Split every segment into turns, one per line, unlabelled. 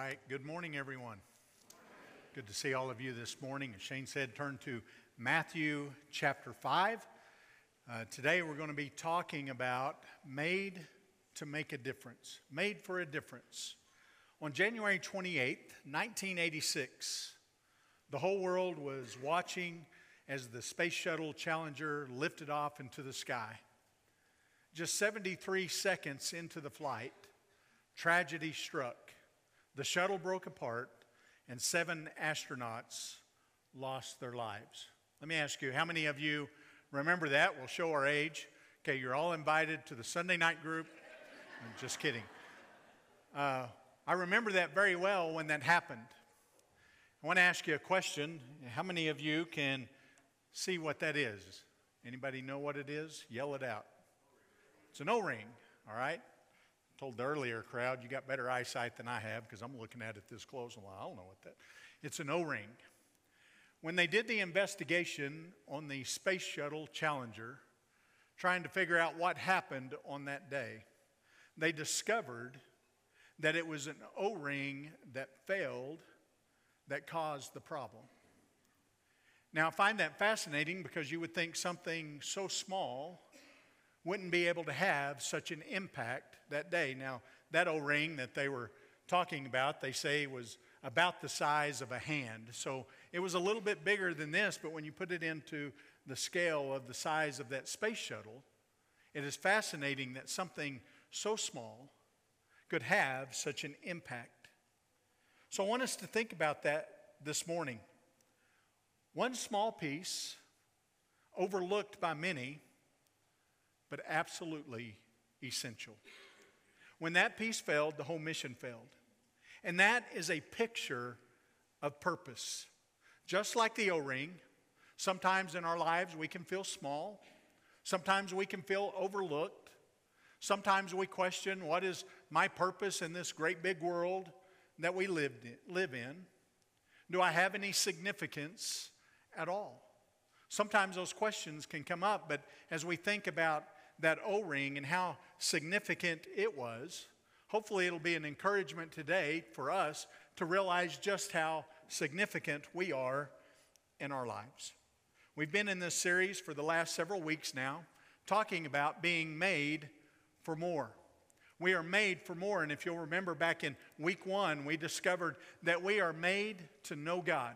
right. Good morning, everyone. Good to see all of you this morning. As Shane said, turn to Matthew chapter 5. Today we're going to be talking about made to make a difference. Made for a difference. On January 28th, 1986, the whole world was watching as the Space Shuttle Challenger lifted off into the sky. Just 73 seconds into the flight, tragedy struck. The shuttle broke apart, and 7 astronauts lost their lives. Let me ask you, how many of you remember that? We'll show our age. Okay, you're all invited to the Sunday night group. I'm just kidding. I remember that very well when that happened. I want to ask you a question. How many of you can see what that is? Anybody know what it is? Yell it out. It's an O-ring, all right? I told the earlier crowd, you got better eyesight than I have because I'm looking at it this close. Well, I don't know what that is. It's an O-ring. When they did the investigation on the Space Shuttle Challenger, trying to figure out what happened on that day, they discovered that it was an O-ring that failed that caused the problem. Now, I find that fascinating because you would think something so small wouldn't be able to have such an impact that day. Now, that O-ring that they were talking about, they say was about the size of a hand. So it was a little bit bigger than this, but when you put it into the scale of the size of that space shuttle, it is fascinating that something so small could have such an impact. So I want us to think about that this morning. One small piece, overlooked by many, but absolutely essential. When that piece failed, the whole mission failed. And that is a picture of purpose. Just like the O-ring, sometimes in our lives we can feel small. Sometimes we can feel overlooked. Sometimes we question, what is my purpose in this great big world that we live in? Do I have any significance at all? Sometimes those questions can come up, but as we think about that O-ring and how significant it was, hopefully it'll be an encouragement today for us to realize just how significant we are in our lives. We've been in this series for the last several weeks now, talking about being made for more. We are made for more, and if you'll remember back in week 1, we discovered that we are made to know God.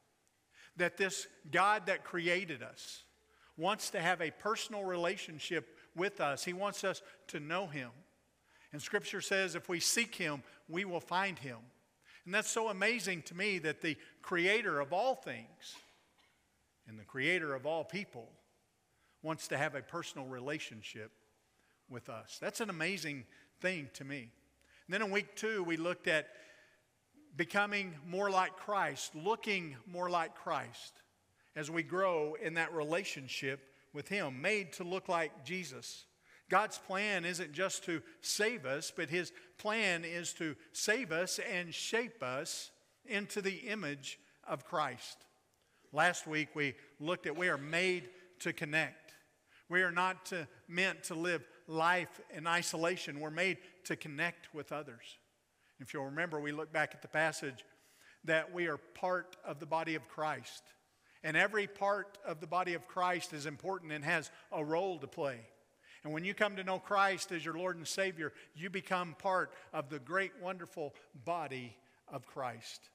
That this God that created us wants to have a personal relationship with us. He wants us to know Him. And Scripture says if we seek Him, we will find Him. And that's so amazing to me that the Creator of all things and the Creator of all people wants to have a personal relationship with us. That's an amazing thing to me. And then in week 2, we looked at becoming more like Christ, looking more like Christ as we grow in that relationship with Him, made to look like Jesus. God's plan isn't just to save us, but His plan is to save us and shape us into the image of Christ. Last week we looked at we are made to connect. We are not meant to live life in isolation. We're made to connect with others. If you'll remember, we look back at the passage that we are part of the body of Christ. And every part of the body of Christ is important and has a role to play. And when you come to know Christ as your Lord and Savior, you become part of the great, wonderful body of Christ.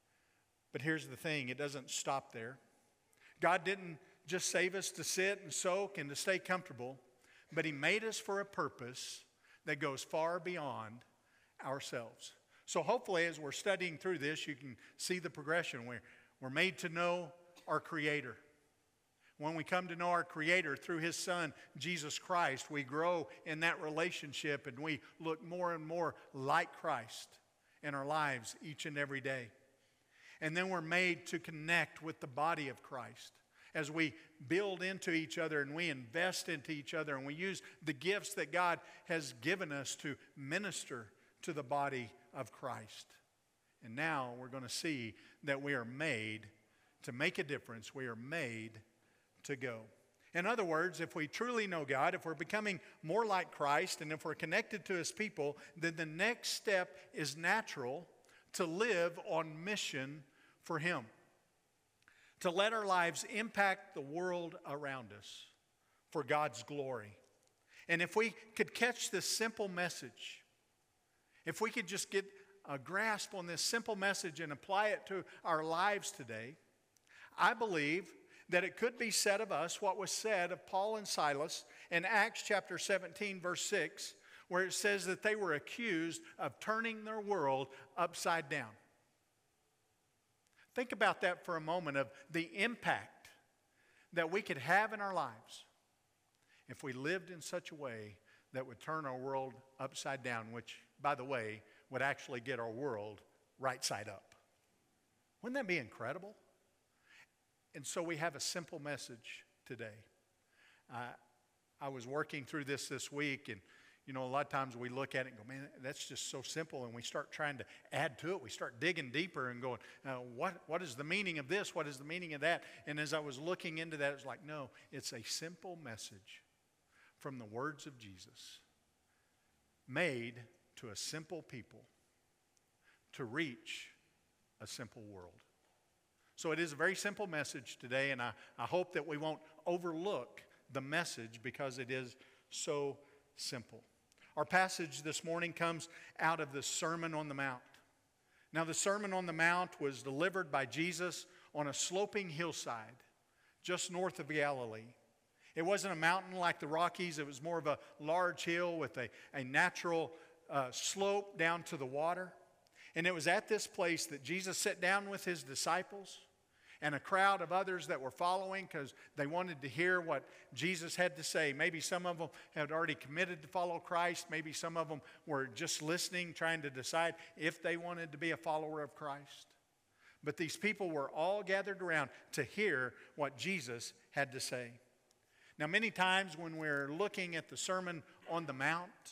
But here's the thing, it doesn't stop there. God didn't just save us to sit and soak and to stay comfortable, but He made us for a purpose that goes far beyond ourselves. So hopefully as we're studying through this, you can see the progression. We're made to know our Creator. When we come to know our Creator through His Son, Jesus Christ, we grow in that relationship and we look more and more like Christ in our lives each and every day. And then we're made to connect with the body of Christ as we build into each other and we invest into each other and we use the gifts that God has given us to minister to the body of Christ. And now we're going to see that we are made to make a difference. We are made to go. In other words, if we truly know God, if we're becoming more like Christ, and if we're connected to His people, then the next step is natural to live on mission for Him, to let our lives impact the world around us for God's glory. And if we could catch this simple message, if we could just get a grasp on this simple message and apply it to our lives today, I believe that it could be said of us what was said of Paul and Silas in Acts chapter 17, verse 6, where it says that they were accused of turning their world upside down. Think about that for a moment, of the impact that we could have in our lives if we lived in such a way that would turn our world upside down, which, by the way, would actually get our world right side up. Wouldn't that be incredible? And so we have a simple message today. I was working through this week, and you know, a lot of times we look at it and go, man, that's just so simple, and we start trying to add to it. We start digging deeper and going, what is the meaning of this? What is the meaning of that? And as I was looking into that, it's like, no, it's a simple message from the words of Jesus, made to a simple people to reach a simple world. So it is a very simple message today, and I hope that we won't overlook the message because it is so simple. Our passage this morning comes out of the Sermon on the Mount. Now, the Sermon on the Mount was delivered by Jesus on a sloping hillside just north of Galilee. It wasn't a mountain like the Rockies. It was more of a large hill with a natural slope down to the water. And it was at this place that Jesus sat down with His disciples and a crowd of others that were following because they wanted to hear what Jesus had to say. Maybe some of them had already committed to follow Christ. Maybe some of them were just listening, trying to decide if they wanted to be a follower of Christ. But these people were all gathered around to hear what Jesus had to say. Now, many times when we're looking at the Sermon on the Mount,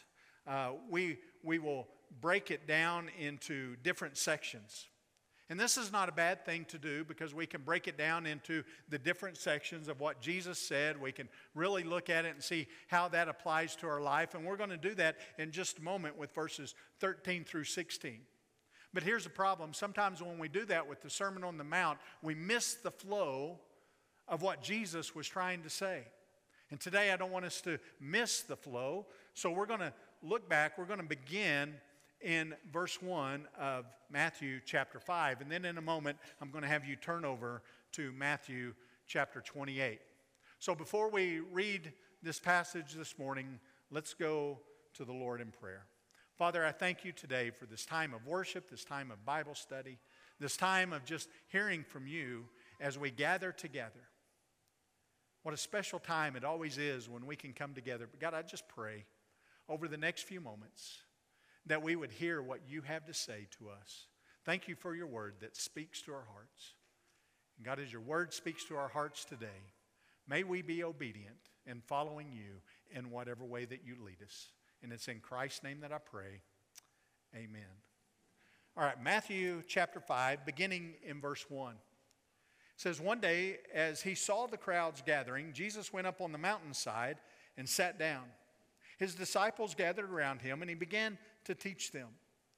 we will break it down into different sections. And this is not a bad thing to do because we can break it down into the different sections of what Jesus said. We can really look at it and see how that applies to our life. And we're going to do that in just a moment with verses 13 through 16. But here's the problem. Sometimes when we do that with the Sermon on the Mount, we miss the flow of what Jesus was trying to say. And today I don't want us to miss the flow. So we're going to look back. We're going to begin in verse 1 of Matthew chapter 5. And then in a moment, I'm going to have you turn over to Matthew chapter 28. So before we read this passage this morning, let's go to the Lord in prayer. Father, I thank you today for this time of worship, this time of Bible study, this time of just hearing from you as we gather together. What a special time it always is when we can come together. But God, I just pray over the next few moments that we would hear what you have to say to us. Thank you for your word that speaks to our hearts. And God, as your word speaks to our hearts today, may we be obedient in following you in whatever way that you lead us. And it's in Christ's name that I pray. Amen. All right, Matthew chapter 5, beginning in verse 1. It says, one day as he saw the crowds gathering, Jesus went up on the mountainside and sat down. His disciples gathered around him, and he began to teach them.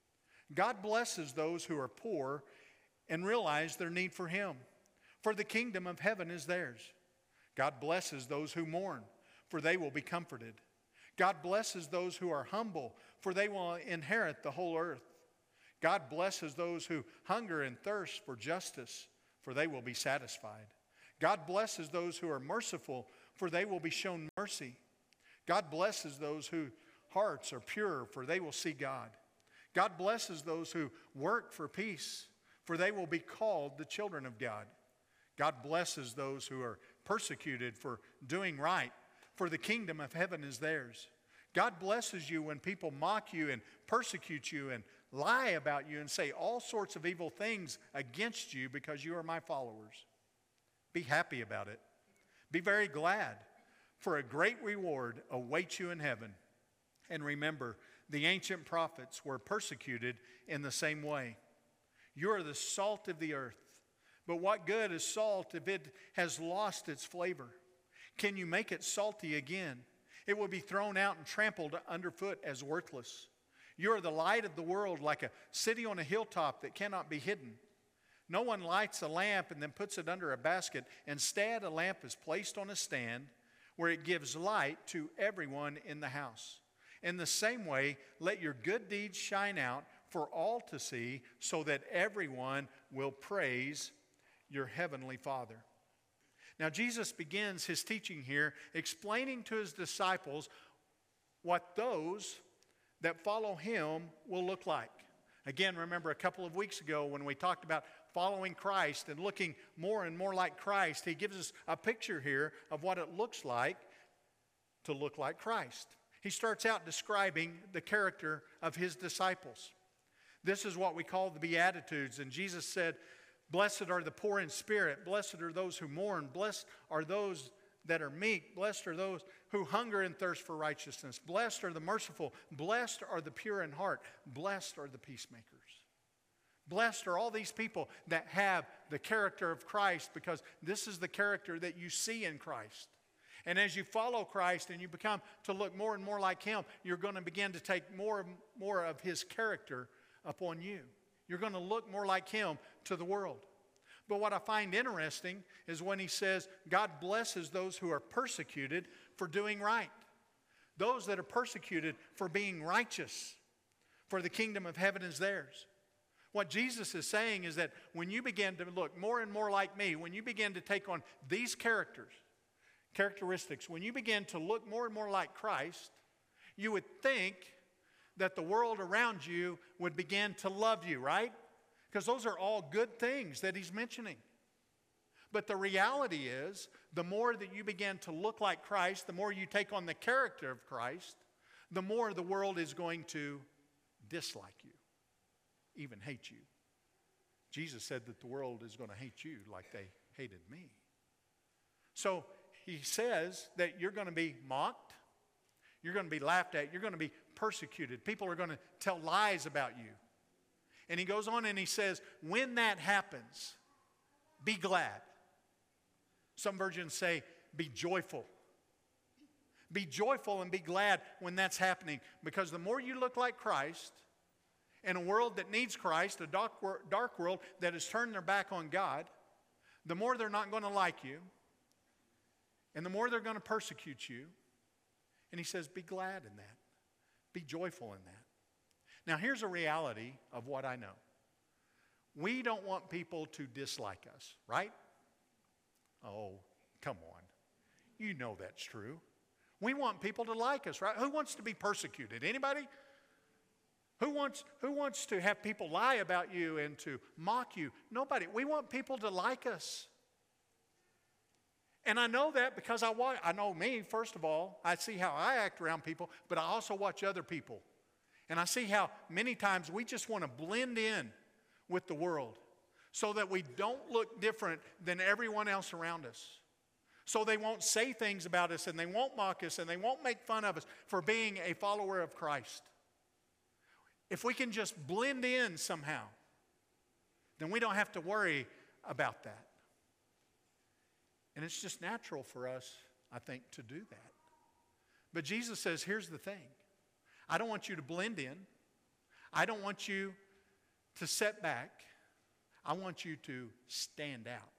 God blesses those who are poor and realize their need for him, for the kingdom of heaven is theirs. God blesses those who mourn, for they will be comforted. God blesses those who are humble, for they will inherit the whole earth. God blesses those who hunger and thirst for justice, for they will be satisfied. God blesses those who are merciful, for they will be shown mercy. God blesses those whose hearts are pure, for they will see God. God blesses those who work for peace, for they will be called the children of God. God blesses those who are persecuted for doing right, for the kingdom of heaven is theirs. God blesses you when people mock you and persecute you and lie about you and say all sorts of evil things against you because you are my followers. Be happy about it. Be very glad, for a great reward awaits you in heaven. And remember, the ancient prophets were persecuted in the same way. You are the salt of the earth. But what good is salt if it has lost its flavor? Can you make it salty again? It will be thrown out and trampled underfoot as worthless. You are the light of the world, like a city on a hilltop that cannot be hidden. No one lights a lamp and then puts it under a basket. Instead, a lamp is placed on a stand where it gives light to everyone in the house. In the same way, let your good deeds shine out for all to see, so that everyone will praise your heavenly Father. Now, Jesus begins his teaching here explaining to his disciples what those that follow him will look like. Again, remember a couple of weeks ago when we talked about following Christ and looking more and more like Christ, he gives us a picture here of what it looks like to look like Christ. He starts out describing the character of his disciples. This is what we call the Beatitudes, and Jesus said, "Blessed are the poor in spirit, blessed are those who mourn, blessed are those that are meek, blessed are those who hunger and thirst for righteousness, blessed are the merciful, blessed are the pure in heart, blessed are the peacemakers." Blessed are all these people that have the character of Christ, because this is the character that you see in Christ. And as you follow Christ and you become to look more and more like him, you're going to begin to take more and more of his character upon you. You're going to look more like him to the world. But what I find interesting is when he says God blesses those who are persecuted for doing right. Those that are persecuted for being righteous, for the kingdom of heaven is theirs. What Jesus is saying is that when you begin to look more and more like me, when you begin to take on these characteristics, when you begin to look more and more like Christ, you would think that the world around you would begin to love you, right? Because those are all good things that he's mentioning. But the reality is, the more that you begin to look like Christ, the more you take on the character of Christ, the more the world is going to dislike you, even hate you. Jesus said that the world is going to hate you like they hated me. So he says that you're going to be mocked, you're going to be laughed at, you're going to be persecuted. People are going to tell lies about you. And he goes on and he says, when that happens, be glad. Some versions say, be joyful. Be joyful and be glad when that's happening, because the more you look like Christ, in a world that needs Christ, a dark world that has turned their back on God, the more they're not going to like you, and the more they're going to persecute you. And he says, be glad in that. Be joyful in that. Now, here's a reality of what I know. We don't want people to dislike us, right? Oh, come on. You know that's true. We want people to like us, right? Who wants to be persecuted? Anybody? Who wants to have people lie about you and to mock you? Nobody. We want people to like us. And I know that because I know me, first of all. I see how I act around people, but I also watch other people. And I see how many times we just want to blend in with the world so that we don't look different than everyone else around us. So they won't say things about us, and they won't mock us, and they won't make fun of us for being a follower of Christ. If we can just blend in somehow, then we don't have to worry about that. And it's just natural for us, I think, to do that. But Jesus says, here's the thing. I don't want you to blend in. I don't want you to set back. I want you to stand out.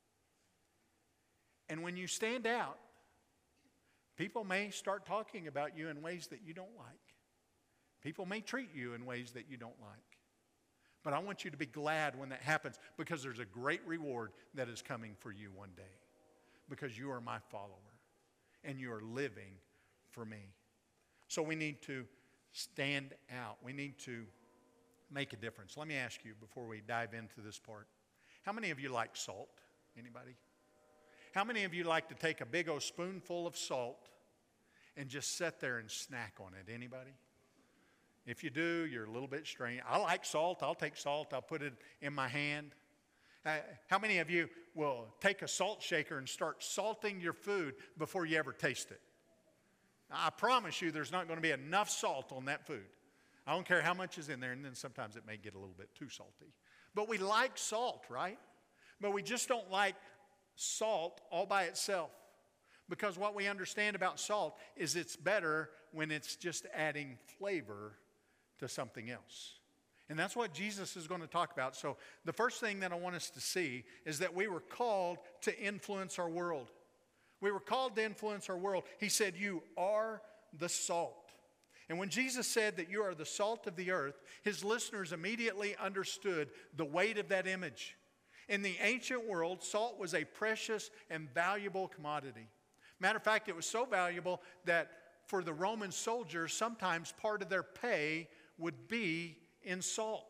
And when you stand out, people may start talking about you in ways that you don't like. People may treat you in ways that you don't like. But I want you to be glad when that happens, because there's a great reward that is coming for you one day, because you are my follower and you are living for me. So we need to stand out. We need to make a difference. Let me ask you before we dive into this part, how many of you like salt? Anybody? How many of you like to take a big old spoonful of salt and just sit there and snack on it? Anybody? If you do, you're a little bit strange. I like salt. I'll take salt. I'll put it in my hand. How many of you will take a salt shaker and start salting your food before you ever taste it? I promise you there's not going to be enough salt on that food. I don't care how much is in there, and then sometimes it may get a little bit too salty. But we like salt, right? But we just don't like salt all by itself. Because what we understand about salt is it's better when it's just adding flavor to something else. And that's what Jesus is going to talk about. So the first thing that I want us to see is that we were called to influence our world. We were called to influence our world. He said, you are the salt. And when Jesus said that you are the salt of the earth, his listeners immediately understood the weight of that image. In the ancient world, salt was a precious and valuable commodity. Matter of fact, it was so valuable that for the Roman soldiers, sometimes part of their pay would be in salt.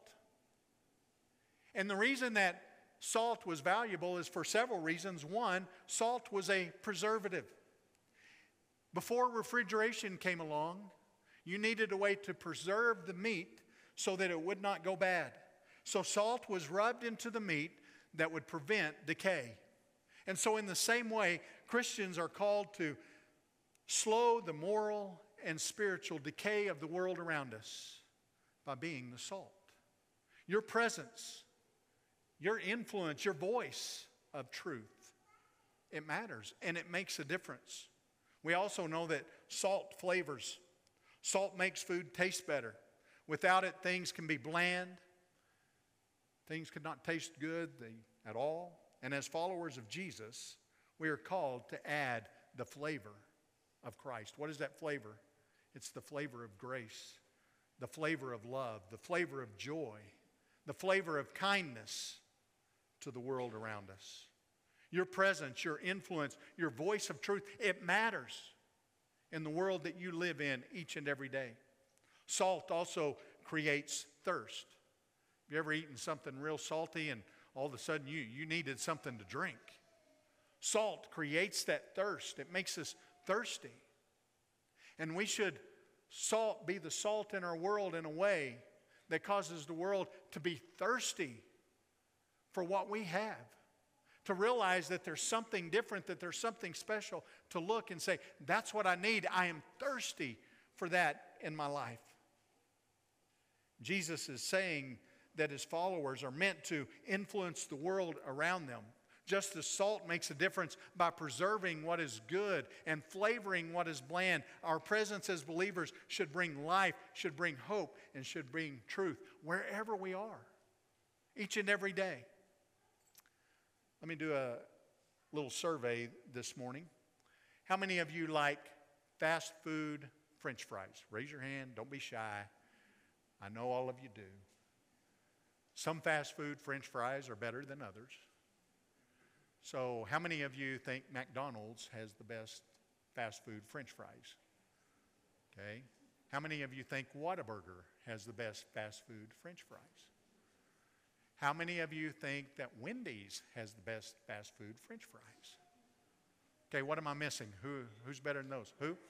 And the reason that salt was valuable is for several reasons. One, salt was a preservative. Before refrigeration came along, you needed a way to preserve the meat so that it would not go bad. So salt was rubbed into the meat that would prevent decay. And so in the same way, Christians are called to slow the moral and spiritual decay of the world around us by being the salt. Your presence, your influence, your voice of truth, it matters and it makes a difference. We also know that salt flavors. Salt makes food taste better. Without it, things can be bland. Things could not taste good at all. And as followers of Jesus, we are called to add the flavor of Christ. What is that flavor? It's the flavor of grace, the flavor of love, the flavor of joy, the flavor of kindness to the world around us. Your presence, your influence, your voice of truth, it matters in the world that you live in each and every day. Salt also creates thirst. Have you ever eaten something real salty and all of a sudden you needed something to drink? Salt creates that thirst. It makes us thirsty. And we should be the salt in our world in a way that causes the world to be thirsty for what we have. To realize that there's something different, that there's something special, to look and say, that's what I need. I am thirsty for that in my life. Jesus is saying that his followers are meant to influence the world around them. Just as salt makes a difference by preserving what is good and flavoring what is bland, our presence as believers should bring life, should bring hope, and should bring truth wherever we are, each and every day. Let me do a little survey this morning. How many of you like fast food French fries? Raise your hand. Don't be shy. I know all of you do. Some fast food French fries are better than others. So how many of you think McDonald's has the best fast food French fries? Okay. How many of you think Whataburger has the best fast food French fries? How many of you think that Wendy's has the best fast food French fries? Okay, what am I missing? Who's better than those? Who?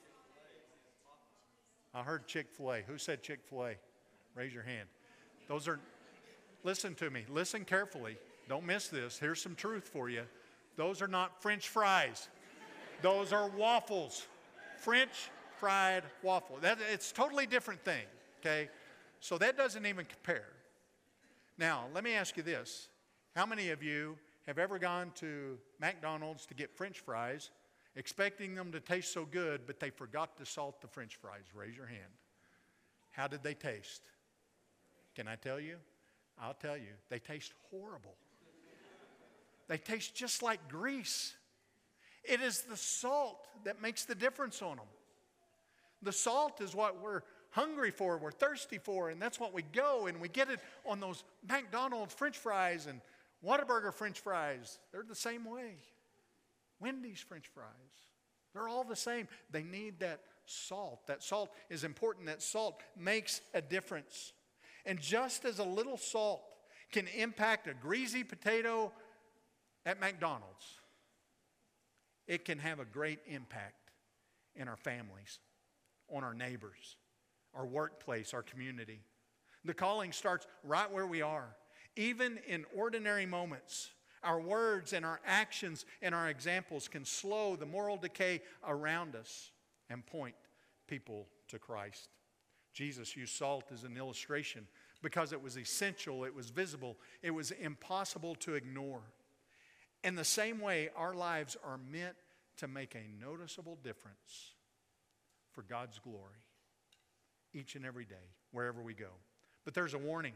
I heard Chick-fil-A. Who said Chick-fil-A? Raise your hand. Those are, listen to me. Listen carefully. Don't miss this. Here's some truth for you. Those are not French fries. Those are waffles. French fried waffle. It's a totally different thing, okay? So that doesn't even compare. Now, let me ask you this. How many of you have ever gone to McDonald's to get French fries, expecting them to taste so good, but they forgot to salt the French fries? Raise your hand. How did they taste? Can I tell you? I'll tell you. They taste horrible. They taste just like grease. It is the salt that makes the difference on them. The salt is what we're hungry for, we're thirsty for, and that's what we go and we get it on those McDonald's French fries and Whataburger French fries. They're the same way. Wendy's French fries. They're all the same. They need that salt. That salt is important. That salt makes a difference. And just as a little salt can impact a greasy potato at McDonald's, it can have a great impact in our families, on our neighbors, our workplace, our community. The calling starts right where we are. Even in ordinary moments, our words and our actions and our examples can slow the moral decay around us and point people to Christ. Jesus used salt as an illustration because it was essential, it was visible, it was impossible to ignore. In the same way, our lives are meant to make a noticeable difference for God's glory. each and every day, wherever we go. But there's a warning.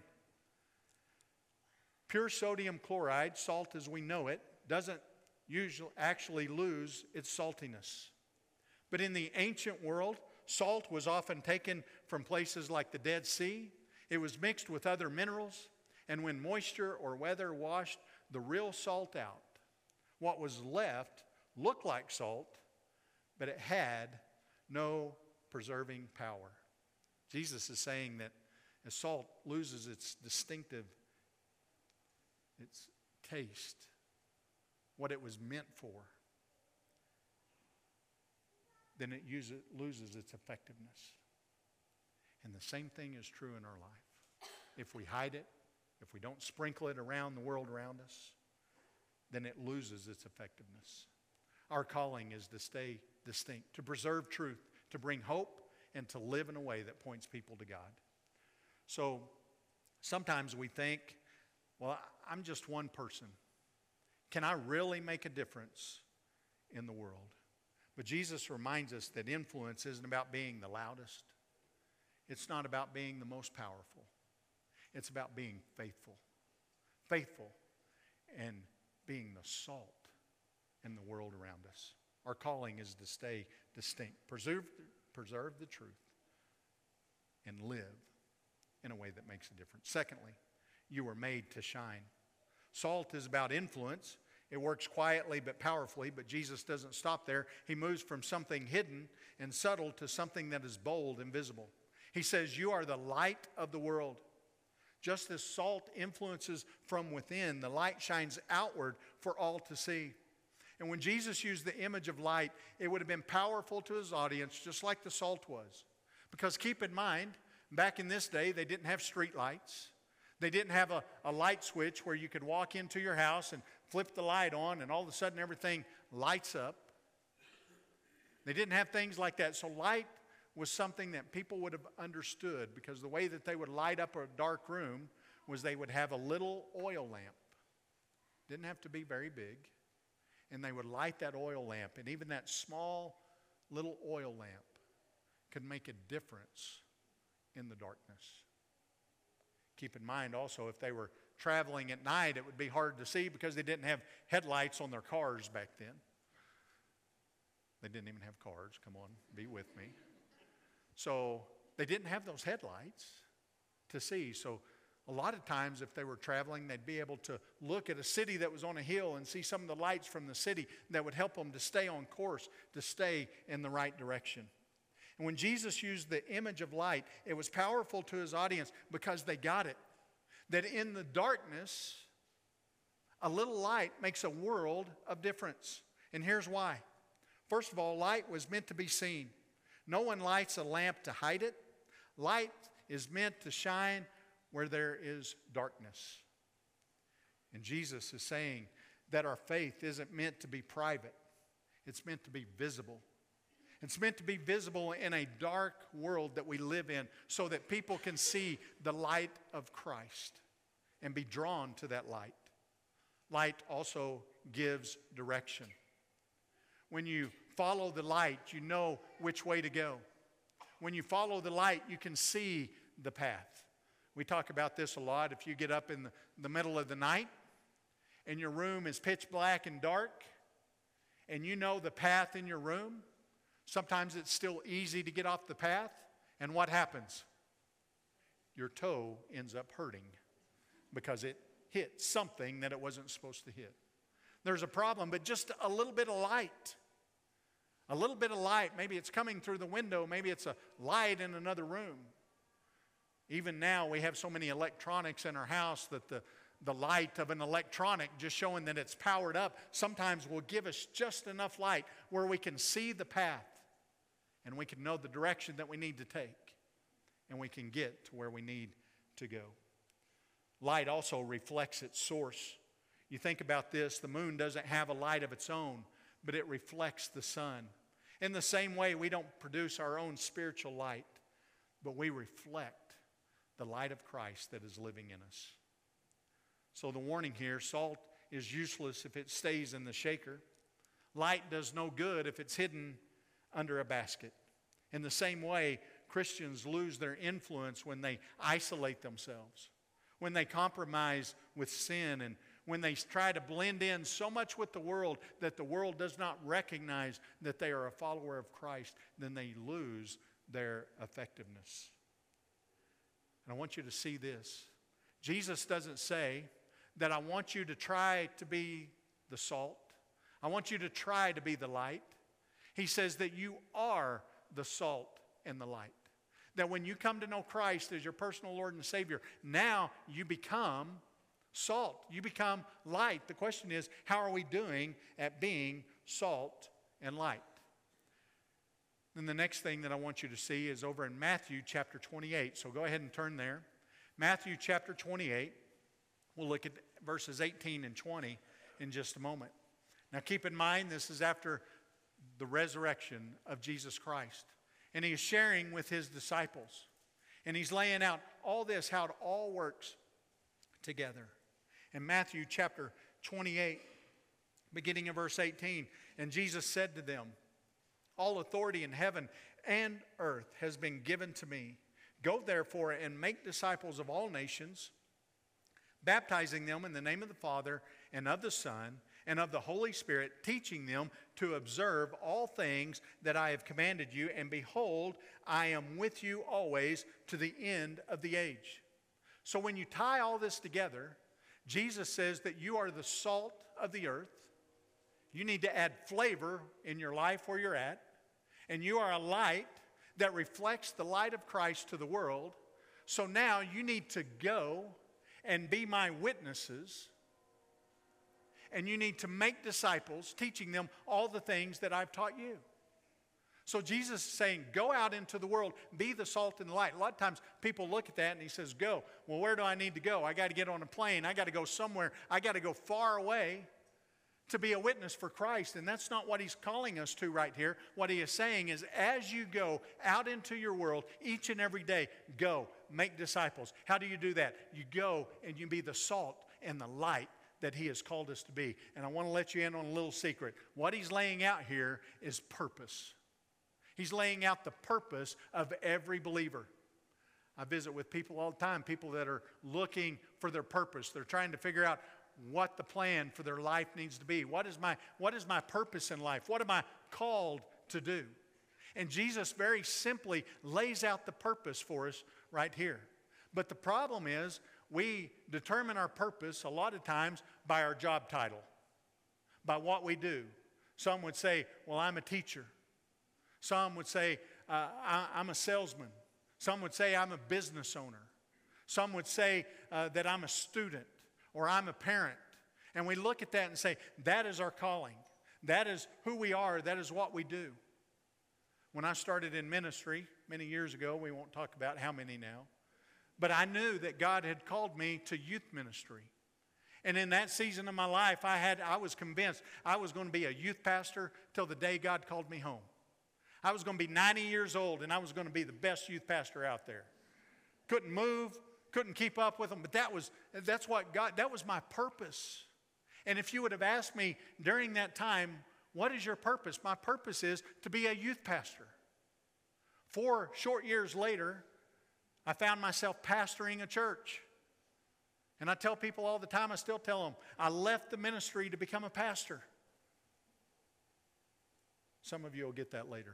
Pure sodium chloride, salt as we know it, doesn't usually actually lose its saltiness. But in the ancient world, salt was often taken from places like the Dead Sea. It was mixed with other minerals, and when moisture or weather washed the real salt out, what was left looked like salt, but it had no preserving power. Jesus is saying that as salt loses its distinctive, its taste, what it was meant for, then it loses its effectiveness. And the same thing is true in our life. If we hide it, if we don't sprinkle it around the world around us, then it loses its effectiveness. Our calling is to stay distinct, to preserve truth, to bring hope, and to live in a way that points people to God. So sometimes we think, well, I'm just one person. Can I really make a difference in the world? But Jesus reminds us that influence isn't about being the loudest. It's not about being the most powerful. It's about being faithful. Faithful and being the salt in the world around us. Our calling is to stay distinct. Preserve the truth and live in a way that makes a difference. Secondly, you were made to shine. Salt is about influence. It works quietly but powerfully, but Jesus doesn't stop there. He moves from something hidden and subtle to something that is bold and visible. He says, you are the light of the world. Just as salt influences from within, the light shines outward for all to see. And when Jesus used the image of light, it would have been powerful to his audience, just like the salt was. Because keep in mind, back in this day, they didn't have street lights. They didn't have a light switch where you could walk into your house and flip the light on and all of a sudden everything lights up. They didn't have things like that. So light was something that people would have understood, because the way that they would light up a dark room was they would have a little oil lamp. Didn't have to be very big. And they would light that oil lamp. And even that small little oil lamp could make a difference in the darkness. Keep in mind also, if they were traveling at night, it would be hard to see because they didn't have headlights on their cars back then. They didn't even have cars. Come on, be with me. So they didn't have those headlights to see. So a lot of times if they were traveling, they'd be able to look at a city that was on a hill and see some of the lights from the city that would help them to stay on course, to stay in the right direction. And when Jesus used the image of light, it was powerful to his audience because they got it. That in the darkness, a little light makes a world of difference. And here's why. First of all, light was meant to be seen. No one lights a lamp to hide it. Light is meant to shine where there is darkness. And Jesus is saying that our faith isn't meant to be private. It's meant to be visible. It's meant to be visible in a dark world that we live in so that people can see the light of Christ and be drawn to that light. Light also gives direction. When you follow the light, you know which way to go. When you follow the light, you can see the path. We talk about this a lot. If you get up in the middle of the night and your room is pitch black and dark and you know the path in your room, sometimes it's still easy to get off the path. And what happens? Your toe ends up hurting because it hit something that it wasn't supposed to hit. There's a problem, but just a little bit of light. A little bit of light. Maybe it's coming through the window. Maybe it's a light in another room. Even now we have so many electronics in our house that the light of an electronic just showing that it's powered up sometimes will give us just enough light where we can see the path and we can know the direction that we need to take and we can get to where we need to go. Light also reflects its source. You think about this, the moon doesn't have a light of its own, but it reflects the sun. In the same way, we don't produce our own spiritual light, but we reflect the light of Christ that is living in us. So the warning here, salt is useless if it stays in the shaker. Light does no good if it's hidden under a basket. In the same way, Christians lose their influence when they isolate themselves, when they compromise with sin, and when they try to blend in so much with the world that the world does not recognize that they are a follower of Christ. Then they lose their effectiveness. And I want you to see this. Jesus doesn't say that I want you to try to be the salt. I want you to try to be the light. He says that you are the salt and the light. That when you come to know Christ as your personal Lord and Savior, now you become salt. You become light. The question is, how are we doing at being salt and light? Then the next thing that I want you to see is over in Matthew chapter 28. So go ahead and turn there. Matthew chapter 28. We'll look at verses 18 and 20 in just a moment. Now keep in mind, this is after the resurrection of Jesus Christ. And he is sharing with his disciples. And he's laying out all this, how it all works together. In Matthew chapter 28, beginning of verse 18, and Jesus said to them, all authority in heaven and earth has been given to me. Go therefore and make disciples of all nations, baptizing them in the name of the Father and of the Son and of the Holy Spirit, teaching them to observe all things that I have commanded you. And behold, I am with you always to the end of the age. So when you tie all this together, Jesus says that you are the salt of the earth. You need to add flavor in your life where you're at. And you are a light that reflects the light of Christ to the world. So now you need to go and be my witnesses. And you need to make disciples, teaching them all the things that I've taught you. So Jesus is saying, go out into the world, be the salt and the light. A lot of times people look at that and he says, go. Well, where do I need to go? I got to get on a plane. I got to go somewhere. I got to go far away to be a witness for Christ. And that's not what he's calling us to right here. What he is saying is, as you go out into your world each and every day, go, make disciples. How do you do that? You go and you be the salt and the light that he has called us to be. And I want to let you in on a little secret. What he's laying out here is purpose. He's laying out the purpose of every believer. I visit with people all the time, people that are looking for their purpose. They're trying to figure out what the plan for their life needs to be. What is my purpose in life? What am I called to do? And Jesus very simply lays out the purpose for us right here. But the problem is, we determine our purpose a lot of times by our job title, by what we do. Some would say, well, I'm a teacher. Some would say, I'm a salesman. Some would say, I'm a business owner. Some would say that I'm a student or I'm a parent. And we look at that and say, that is our calling. That is who we are. That is what we do. When I started in ministry many years ago, we won't talk about how many now, but I knew that God had called me to youth ministry. And in that season of my life, I was convinced I was going to be a youth pastor till the day God called me home. I was going to be 90 years old, and I was going to be the best youth pastor out there. Couldn't move, couldn't keep up with them, but that was my purpose. And if you would have asked me during that time, what is your purpose? My purpose is to be a youth pastor. 4 short years later, I found myself pastoring a church. And I tell people all the time, I still tell them, I left the ministry to become a pastor. Some of you will get that later.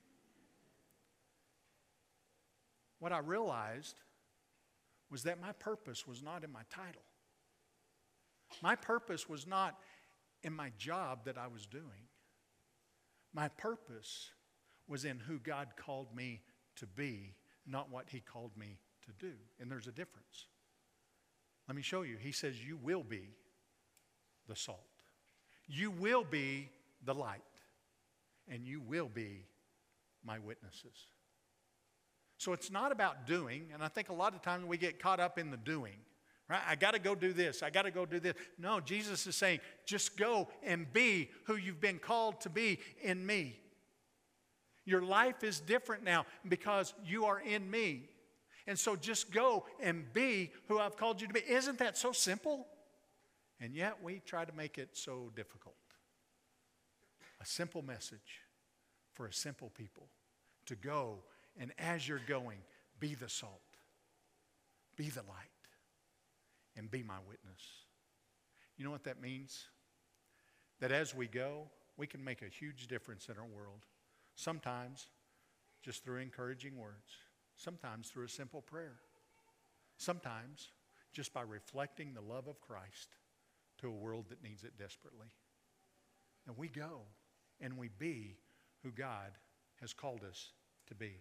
What I realized was that my purpose was not in my title. My purpose was not in my job that I was doing. My purpose was in who God called me to be, not what he called me to do. And there's a difference. Let me show you. He says you will be the salt. You will be the light. And you will be my witnesses. So it's not about doing, and I think a lot of times we get caught up in the doing. Right? I got to go do this. I got to go do this. No, Jesus is saying, just go and be who you've been called to be in me. Your life is different now because you are in me. And so just go and be who I've called you to be. Isn't that so simple? And yet we try to make it so difficult. A simple message for a simple people to go And as you're going, be the salt, be the light, and be my witness. You know what that means? That as we go, we can make a huge difference in our world. Sometimes just through encouraging words. Sometimes through a simple prayer. Sometimes just by reflecting the love of Christ to a world that needs it desperately. And we go and we be who God has called us to be.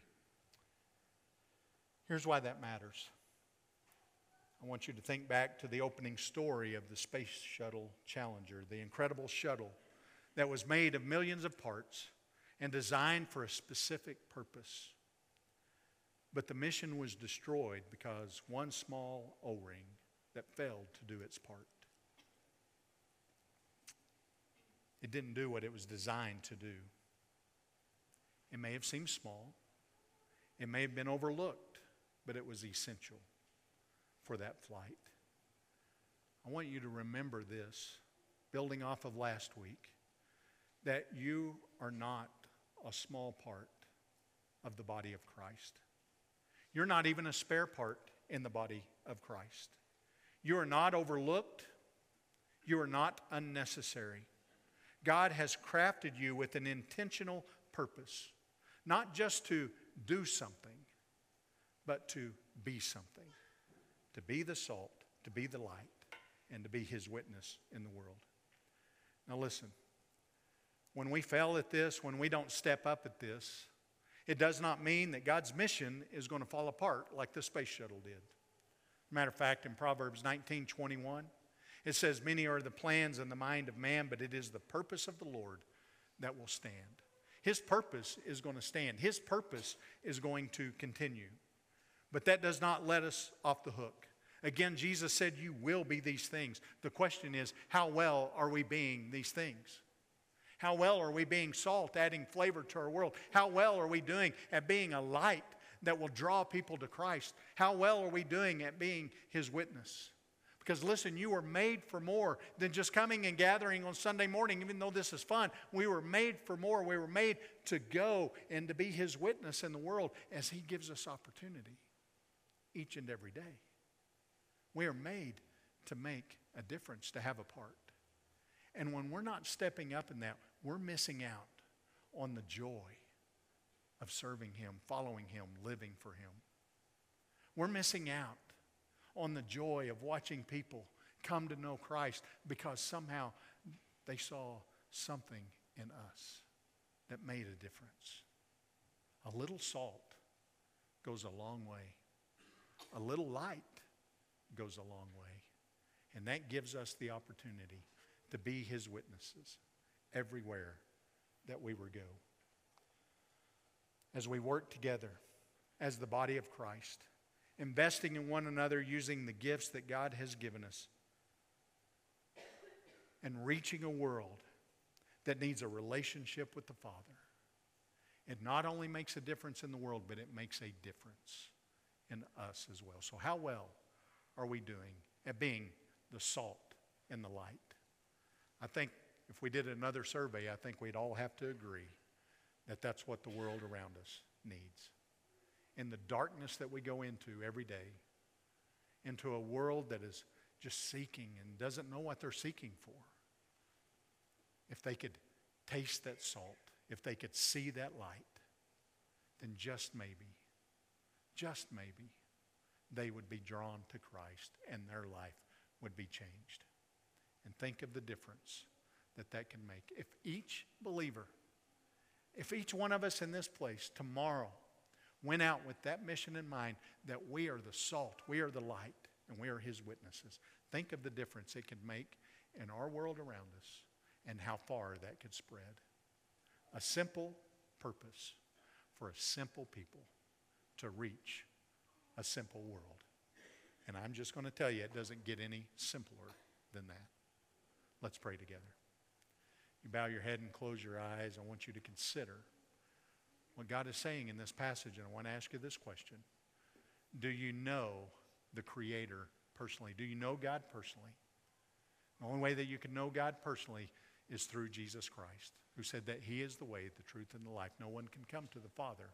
Here's why that matters. I want you to think back to the opening story of the Space Shuttle Challenger, the incredible shuttle that was made of millions of parts and designed for a specific purpose. But the mission was destroyed because one small O-ring that failed to do its part. It didn't do what it was designed to do. It may have seemed small. It may have been overlooked, but it was essential for that flight. I want you to remember this, building off of last week, that you are not a small part of the body of Christ. You're not even a spare part in the body of Christ. You are not overlooked. You are not unnecessary. God has crafted you with an intentional purpose, not just to do something, but to be something, to be the salt, to be the light, and to be His witness in the world. Now listen, when we fail at this, when we don't step up at this, it does not mean that God's mission is going to fall apart like the space shuttle did. Matter of fact, in Proverbs 19:21, it says, "Many are the plans in the mind of man, but it is the purpose of the Lord that will stand." His purpose is going to stand. His purpose is going to continue. But that does not let us off the hook. Again, Jesus said, "You will be these things." The question is, how well are we being these things? How well are we being salt, adding flavor to our world? How well are we doing at being a light that will draw people to Christ? How well are we doing at being His witness? Because listen, you were made for more than just coming and gathering on Sunday morning, even though this is fun. We were made for more. We were made to go and to be His witness in the world as He gives us opportunity each and every day. We are made to make a difference, to have a part. And when we're not stepping up in that, we're missing out on the joy of serving Him, following Him, living for Him. We're missing out on the joy of watching people come to know Christ because somehow they saw something in us that made a difference. A little salt goes a long way. A little light goes a long way. And that gives us the opportunity to be His witnesses everywhere that we will go. As we work together as the body of Christ, investing in one another using the gifts that God has given us, and reaching a world that needs a relationship with the Father. It not only makes a difference in the world, but it makes a difference in us as well. So how well are we doing at being the salt and the light? I think if we did another survey, I think we'd all have to agree that that's what the world around us needs. In the darkness that we go into every day, into a world that is just seeking and doesn't know what they're seeking for. If they could taste that salt, if they could see that light, then just maybe, they would be drawn to Christ and their life would be changed. And think of the difference that can make. If each believer, if each one of us in this place tomorrow went out with that mission in mind, that we are the salt, we are the light, and we are His witnesses, think of the difference it could make in our world around us and how far that could spread. A simple purpose for a simple people to reach a simple world. And I'm just going to tell you, it doesn't get any simpler than that. Let's pray together. You bow your head and close your eyes. I want you to consider what God is saying in this passage, and I want to ask you this question. Do you know the Creator personally? Do you know God personally? The only way that you can know God personally is through Jesus Christ, who said that He is the way, the truth, and the life. No one can come to the Father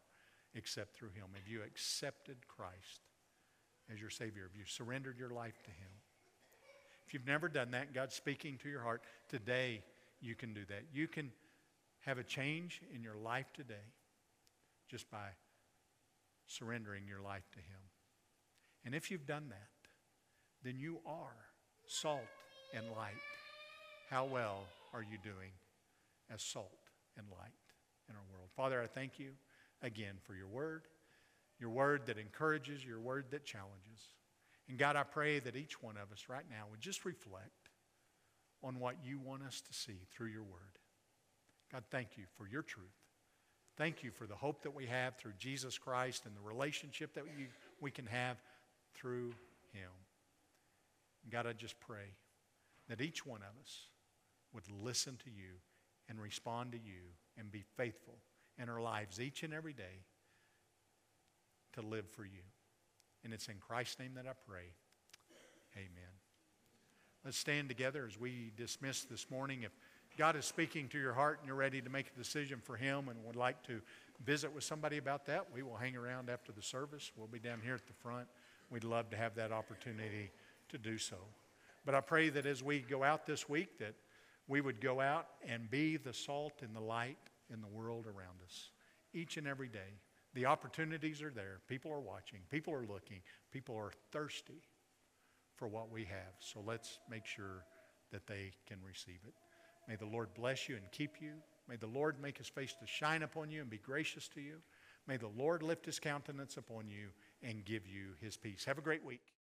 except through him? Have you accepted Christ as your Savior? Have you surrendered your life to him? If you've never done that, God's speaking to your heart, today you can do that. You can have a change in your life today just by surrendering your life to him. And if you've done that, then you are salt and light. How well are you doing as salt and light in our world? Father, I thank you again for your word that encourages, your word that challenges. And God, I pray that each one of us right now would just reflect on what you want us to see through your word. God, thank you for your truth. Thank you for the hope that we have through Jesus Christ and the relationship that we can have through him. God, I just pray that each one of us would listen to you and respond to you and be faithful in our lives each and every day to live for you. And it's in Christ's name that I pray. Amen. Let's stand together as we dismiss this morning. If God is speaking to your heart and you're ready to make a decision for him and would like to visit with somebody about that, we will hang around after the service. We'll be down here at the front. We'd love to have that opportunity to do so. But I pray that as we go out this week, that we would go out and be the salt and the light in the world around us each and every day. The opportunities are there. People are watching. People are looking. People are thirsty for what we have. So let's make sure that they can receive it. May the Lord bless you and keep you. May the Lord make his face to shine upon you and be gracious to you. May the Lord lift his countenance upon you and give you his peace. Have a great week.